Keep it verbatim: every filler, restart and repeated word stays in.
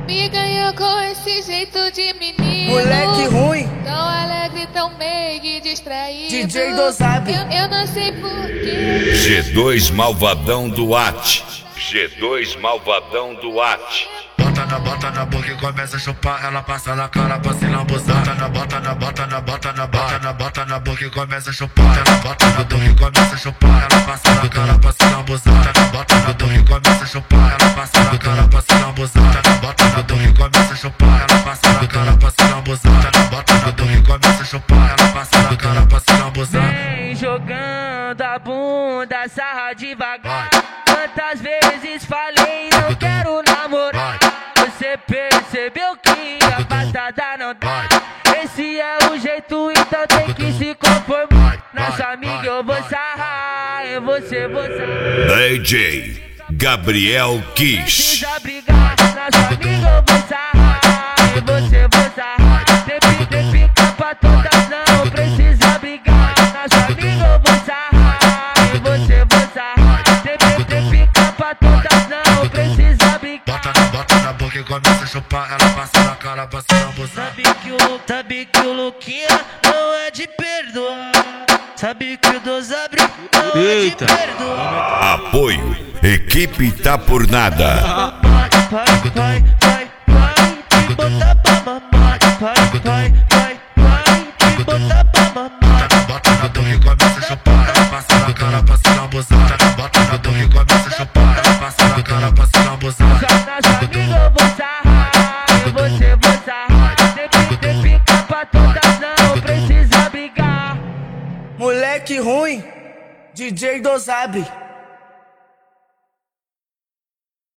Me ganhou com esse jeito de menino. Moleque ruim, tão alegre, tão meio e distraído. D J Dozab. Eu, eu não sei porquê. G dois Malvadão do At. G dois Malvadão do At. Bota na, bota na boca e começa a chupar. Ela passa na cara pra se lambuzar. Bota na, bota na, bota na, bota na, bota na, bota na boca e começa a chupar. Ela bota na boca e começa a chupar. Ela passa na cara pra se lambuzar. Bota na, bota na boca e começa a chupar. Ela passa na cara pra se lambuzar. Bota na, bota na boca e começa a chupar. Ela passa na cara pra se lambuzar. Bota na, bota na boca e começa a chupar. Ela passa na cara pra se lambuzar. Vem jogando a bunda, sarra devagar. Quantas vezes falei não quero namorar? Você percebeu que a passada não dá. Esse é o jeito, então tem que se conformar. Nossa amiga eu vou sarrar, eu você vou sarrar. D J Gabriel Kiss. Precisa brigar, nossa amiga eu vou sarrar, eu você vou sarrar. Tem tem pica pra todas, não precisa brigar. Nossa amiga eu vou sarrar, eu você vou sarrar. Tem tem pica pra todas, não precisa brigar. Bota na, bota na boca e começa a chupar. Ela passa na cara pra se lambuzar. Sabe que o, sabe que o Luquinha não é de perdoar. Sabe que o Dozab não Eita. é de perdoar. Apoio. Equipe Tá Por Nada. Vai, vai, vai, vai, te botar pra mamar. Vai, vai, vai, vai, te botar pra mamar. Bota na boca e começa a chupar. Ela passa na cara pra se lambuzar. Bota na boca e começa a chupar. Ela passa na cara pra se lambuzar. Nossa amiga eu vou sarrar, eu você vou sarrar. Tem tem pica pra todas, não precisa brigar. moleque ruim, D J Dozab.